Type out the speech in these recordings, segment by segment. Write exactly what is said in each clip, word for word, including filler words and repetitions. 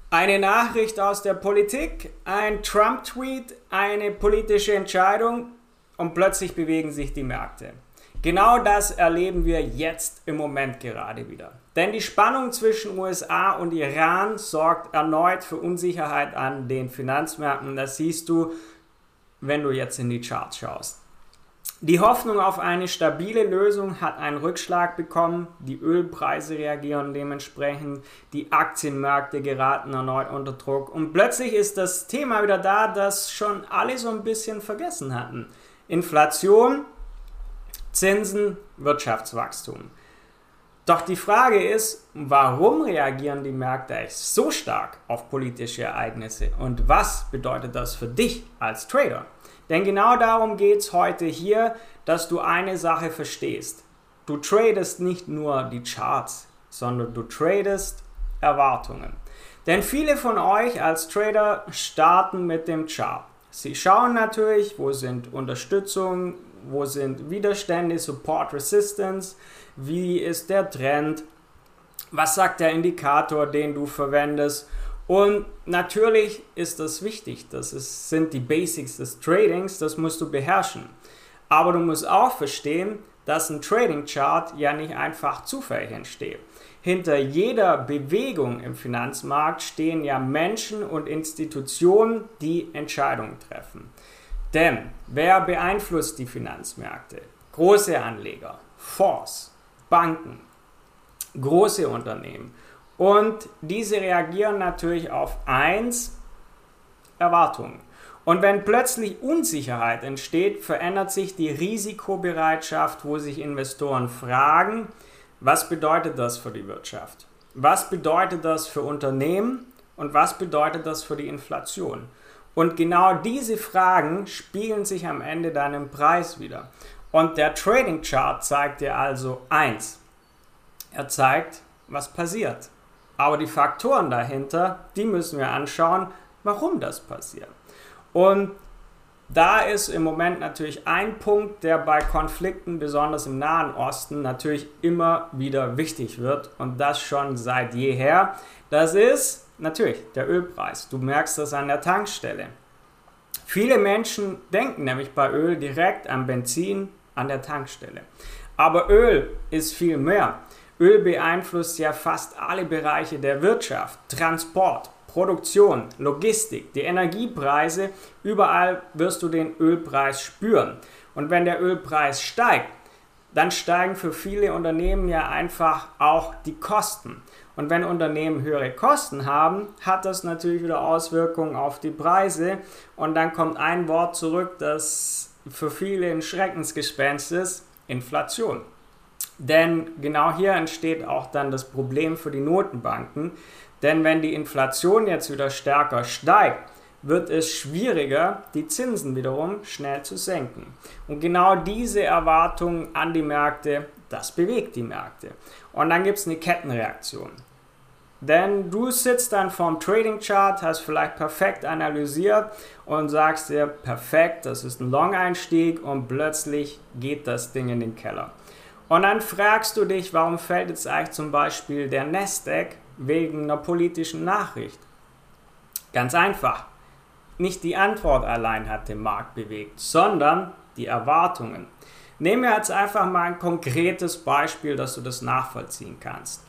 Eine Nachricht aus der Politik, ein Trump-Tweet, eine politische Entscheidung und plötzlich bewegen sich die Märkte. Genau das erleben wir jetzt im Moment gerade wieder. Denn die Spannung zwischen U S A und Iran sorgt erneut für Unsicherheit an den Finanzmärkten. Das siehst du, wenn du jetzt in die Charts schaust. Die Hoffnung auf eine stabile Lösung hat einen Rückschlag bekommen, die Ölpreise reagieren dementsprechend, die Aktienmärkte geraten erneut unter Druck und plötzlich ist das Thema wieder da, das schon alle so ein bisschen vergessen hatten. Inflation, Zinsen, Wirtschaftswachstum. Doch die Frage ist, warum reagieren die Märkte eigentlich so stark auf politische Ereignisse und was bedeutet das für dich als Trader? Denn genau darum geht es heute hier, dass du eine Sache verstehst. Du tradest nicht nur die Charts, sondern du tradest Erwartungen. Denn viele von euch als Trader starten mit dem Chart. Sie schauen natürlich, wo sind Unterstützung, wo sind Widerstände, Support, Resistance, wie ist der Trend, was sagt der Indikator, den du verwendest. Und natürlich ist das wichtig, das ist, sind die Basics des Tradings, das musst du beherrschen. Aber du musst auch verstehen, dass ein Trading Chart ja nicht einfach zufällig entsteht. Hinter jeder Bewegung im Finanzmarkt stehen ja Menschen und Institutionen, die Entscheidungen treffen. Denn wer beeinflusst die Finanzmärkte? Große Anleger, Fonds, Banken, große Unternehmen. Und diese reagieren natürlich auf eins, Erwartungen. Und wenn plötzlich Unsicherheit entsteht, verändert sich die Risikobereitschaft, wo sich Investoren fragen, was bedeutet das für die Wirtschaft? Was bedeutet das für Unternehmen? Und was bedeutet das für die Inflation? Und genau diese Fragen spiegeln sich am Ende dann im Preis wieder. Und der Trading Chart zeigt dir also eins. Er zeigt, was passiert. Aber die Faktoren dahinter, die müssen wir anschauen, warum das passiert. Und da ist im Moment natürlich ein Punkt, der bei Konflikten, besonders im Nahen Osten, natürlich immer wieder wichtig wird und das schon seit jeher. Das ist natürlich der Ölpreis. Du merkst das an der Tankstelle. Viele Menschen denken nämlich bei Öl direkt an Benzin an der Tankstelle. Aber Öl ist viel mehr. Öl beeinflusst ja fast alle Bereiche der Wirtschaft, Transport, Produktion, Logistik, die Energiepreise, überall wirst du den Ölpreis spüren. Und wenn der Ölpreis steigt, dann steigen für viele Unternehmen ja einfach auch die Kosten. Und wenn Unternehmen höhere Kosten haben, hat das natürlich wieder Auswirkungen auf die Preise. Und dann kommt ein Wort zurück, das für viele ein Schreckensgespenst ist, Inflation. Denn genau hier entsteht auch dann das Problem für die Notenbanken. Denn wenn die Inflation jetzt wieder stärker steigt, wird es schwieriger, die Zinsen wiederum schnell zu senken. Und genau diese Erwartungen an die Märkte, das bewegt die Märkte. Und dann gibt es eine Kettenreaktion. Denn du sitzt dann vorm Trading Chart, hast vielleicht perfekt analysiert und sagst dir, perfekt, das ist ein Long-Einstieg und plötzlich geht das Ding in den Keller. Und dann fragst du dich, warum fällt jetzt eigentlich zum Beispiel der Nasdaq wegen einer politischen Nachricht? Ganz einfach. Nicht die Antwort allein hat den Markt bewegt, sondern die Erwartungen. Nehmen wir jetzt einfach mal ein konkretes Beispiel, dass du das nachvollziehen kannst.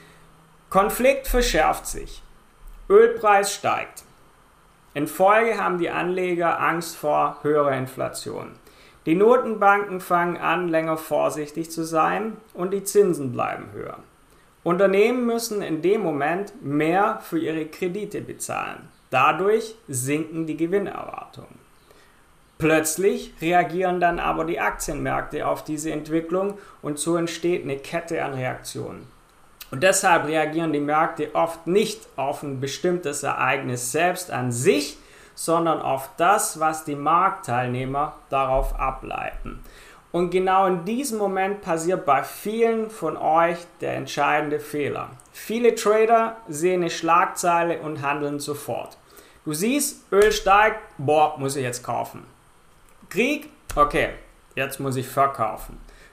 Konflikt verschärft sich. Ölpreis steigt. In Folge haben die Anleger Angst vor höherer Inflation. Die Notenbanken fangen an, länger vorsichtig zu sein und die Zinsen bleiben höher. Unternehmen müssen in dem Moment mehr für ihre Kredite bezahlen. Dadurch sinken die Gewinnerwartungen. Plötzlich reagieren dann aber die Aktienmärkte auf diese Entwicklung und so entsteht eine Kette an Reaktionen. Und deshalb reagieren die Märkte oft nicht auf ein bestimmtes Ereignis selbst an sich, sondern auf das, was die Marktteilnehmer darauf ableiten. Und genau in diesem Moment passiert bei vielen von euch der entscheidende Fehler. Viele Trader sehen eine Schlagzeile und handeln sofort. Du siehst, Öl steigt, boah, muss ich jetzt kaufen. Krieg, okay, jetzt muss ich verkaufen.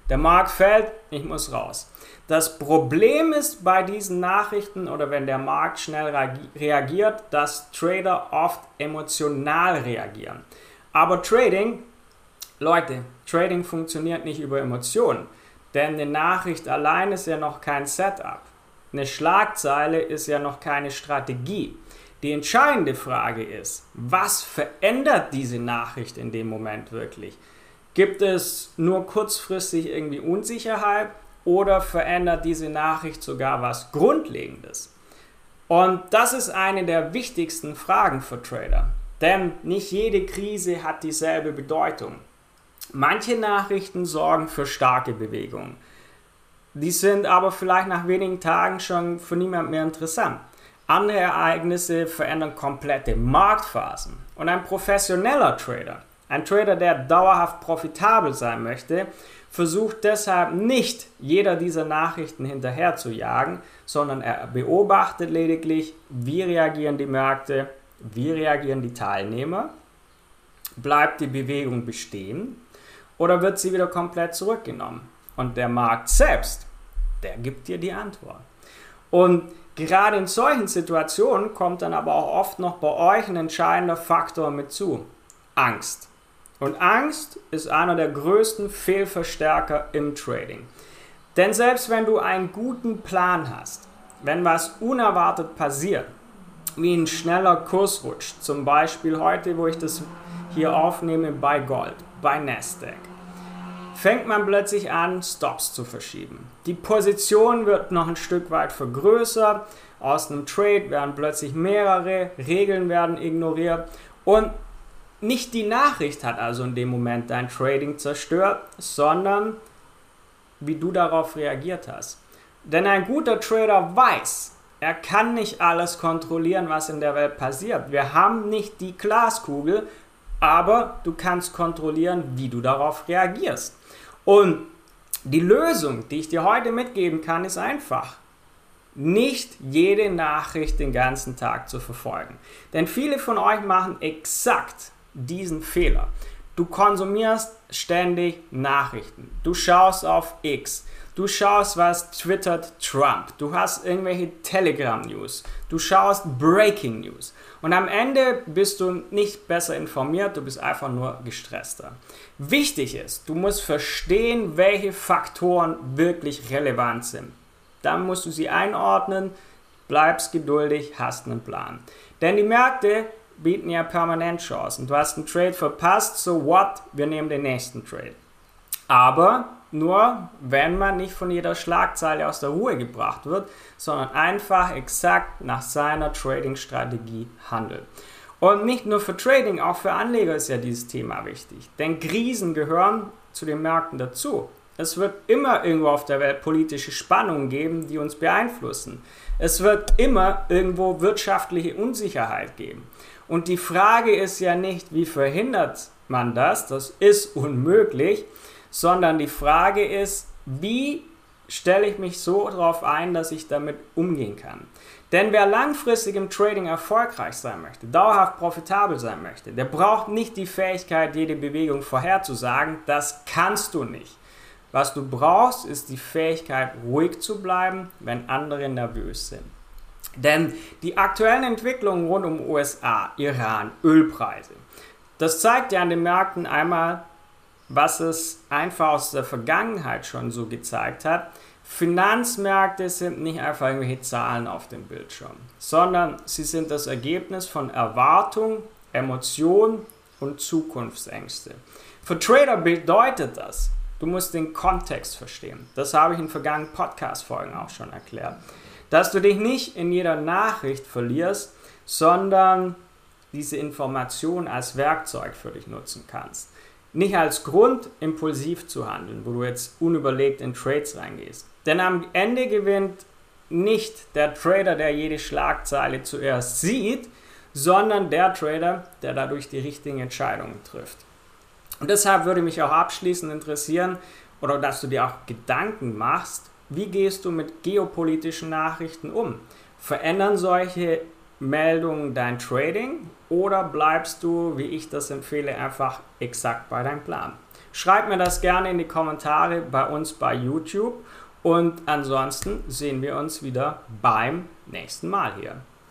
Der Markt fällt, ich muss raus. Das Problem ist bei diesen Nachrichten oder wenn der Markt schnell reagiert, dass Trader oft emotional reagieren. Aber Trading, Leute, Trading funktioniert nicht über Emotionen, denn eine Nachricht allein ist ja noch kein Setup. Eine Schlagzeile ist ja noch keine Strategie. Die entscheidende Frage ist, was verändert diese Nachricht in dem Moment wirklich? Gibt es nur kurzfristig irgendwie Unsicherheit oder verändert diese Nachricht sogar was Grundlegendes? Und das ist eine der wichtigsten Fragen für Trader, denn nicht jede Krise hat dieselbe Bedeutung. Manche Nachrichten sorgen für starke Bewegungen. Die sind aber vielleicht nach wenigen Tagen schon für niemand mehr interessant. Andere Ereignisse verändern komplette Marktphasen. Und ein professioneller Trader, ein Trader, der dauerhaft profitabel sein möchte, versucht deshalb nicht, jeder dieser Nachrichten hinterher zu jagen, sondern er beobachtet lediglich, wie reagieren die Märkte, wie reagieren die Teilnehmer, bleibt die Bewegung bestehen oder wird sie wieder komplett zurückgenommen. Und der Markt selbst, der gibt dir die Antwort. Und gerade in solchen Situationen kommt dann aber auch oft noch bei euch ein entscheidender Faktor mit zu: Angst. Und Angst ist einer der größten Fehlverstärker im Trading. Denn selbst wenn du einen guten Plan hast, wenn was unerwartet passiert, wie ein schneller Kursrutsch, zum Beispiel heute, wo ich das hier aufnehme bei Gold, bei Nasdaq, fängt man plötzlich an, Stops zu verschieben. Die Position wird noch ein Stück weit vergrößert, aus einem Trade werden plötzlich mehrere, Regeln werden ignoriert und nicht die Nachricht hat also in dem Moment dein Trading zerstört, sondern wie du darauf reagiert hast. Denn ein guter Trader weiß, er kann nicht alles kontrollieren, was in der Welt passiert. Wir haben nicht die Glaskugel, aber du kannst kontrollieren, wie du darauf reagierst. Und die Lösung, die ich dir heute mitgeben kann, ist einfach: Nicht jede Nachricht den ganzen Tag zu verfolgen. Denn viele von euch machen exakt diesen Fehler. Du konsumierst ständig Nachrichten. Du schaust auf X. Du schaust, was twittert Trump. Du hast irgendwelche Telegram-News. Du schaust Breaking News. Und am Ende bist du nicht besser informiert, du bist einfach nur gestresster. Wichtig ist, du musst verstehen, welche Faktoren wirklich relevant sind. Dann musst du sie einordnen, bleibst geduldig, hast einen Plan. Denn die Märkte bieten ja permanent Chancen. Du hast einen Trade verpasst, so what? Wir nehmen den nächsten Trade. Aber nur, wenn man nicht von jeder Schlagzeile aus der Ruhe gebracht wird, sondern einfach exakt nach seiner Trading-Strategie handelt. Und nicht nur für Trading, auch für Anleger ist ja dieses Thema wichtig. Denn Krisen gehören zu den Märkten dazu. Es wird immer irgendwo auf der Welt politische Spannungen geben, die uns beeinflussen. Es wird immer irgendwo wirtschaftliche Unsicherheit geben. Und die Frage ist ja nicht, wie verhindert man das? Das ist unmöglich. Sondern die Frage ist, wie stelle ich mich so darauf ein, dass ich damit umgehen kann. Denn wer langfristig im Trading erfolgreich sein möchte, dauerhaft profitabel sein möchte, der braucht nicht die Fähigkeit, jede Bewegung vorherzusagen. Das kannst du nicht. Was du brauchst, ist die Fähigkeit, ruhig zu bleiben, wenn andere nervös sind. Denn die aktuellen Entwicklungen rund um U S A, Iran, Ölpreise, das zeigt ja an den Märkten einmal, was es einfach aus der Vergangenheit schon so gezeigt hat. Finanzmärkte sind nicht einfach irgendwelche Zahlen auf dem Bildschirm, sondern sie sind das Ergebnis von Erwartung, Emotion und Zukunftsängste. Für Trader bedeutet das, du musst den Kontext verstehen. Das habe ich in vergangenen Podcast-Folgen auch schon erklärt. Dass du dich nicht in jeder Nachricht verlierst, sondern diese Information als Werkzeug für dich nutzen kannst. Nicht als Grund, impulsiv zu handeln, wo du jetzt unüberlegt in Trades reingehst. Denn am Ende gewinnt nicht der Trader, der jede Schlagzeile zuerst sieht, sondern der Trader, der dadurch die richtigen Entscheidungen trifft. Und deshalb würde mich auch abschließend interessieren, oder dass du dir auch Gedanken machst, wie gehst du mit geopolitischen Nachrichten um? Verändern solche Meldungen dein Trading oder bleibst du, wie ich das empfehle, einfach exakt bei deinem Plan? Schreibt mir das gerne in die Kommentare bei uns bei YouTube und ansonsten sehen wir uns wieder beim nächsten Mal hier.